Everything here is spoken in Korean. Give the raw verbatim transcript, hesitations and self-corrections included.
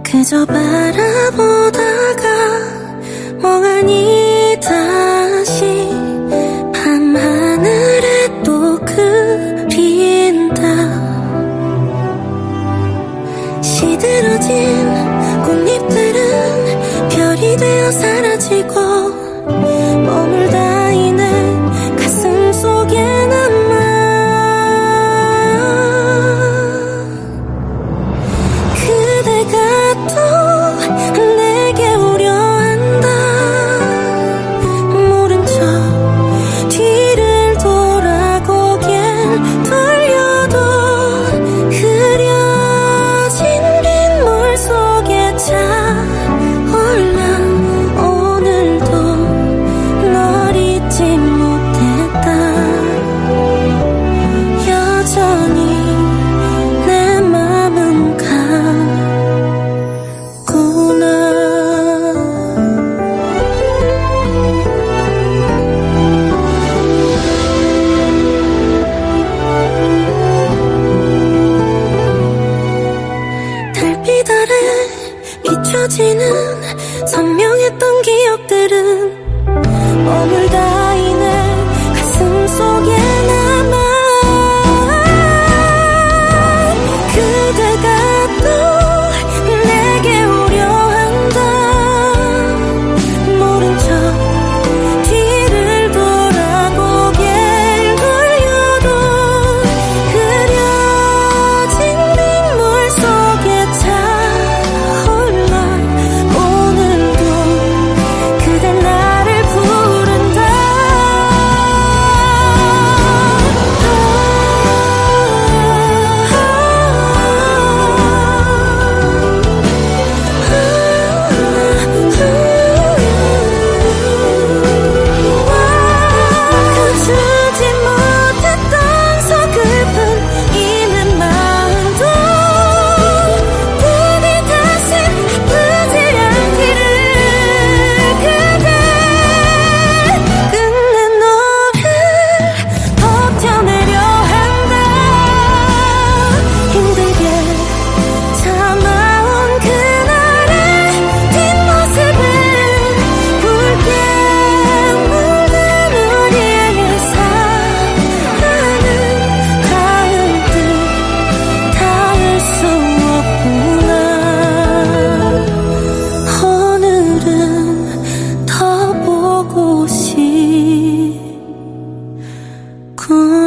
그저 바라보다가 멍하니 다시 밤하늘에 또 그린다. 시들어진 꽃잎들은 별이 되어 사라지고 머물다 있는 가슴 속에 남아. 그대가 또 내게 오려 한다. 모른 척 뒤를 돌아고개를 돌려도 흐려진 빗물 속에 차올라. 오늘도 널 잊지 못했다. 여전히 내 맘은 가구나. 달빛 아래 비춰지는 선명했던 기억들은 머물다 있는 가슴 속에 남아. 그대가 또 내게 오려 한다. 모른 척 뒤를 돌아고개를 돌려도 흐려진 빗물 속에 차올라. 오늘도 그대 나를 부른다. 감추지 못했던 서글픈 이 내 마음도 부디 다시 아프지 않기를. 그대 끝내 너를 버텨내려 한다. 힘들게 참아온 그날의 뒷모습은 붉게 물든 우리의 사랑은 닿을 듯 닿을 수 없구나. 오늘은 더 보고 싶구나.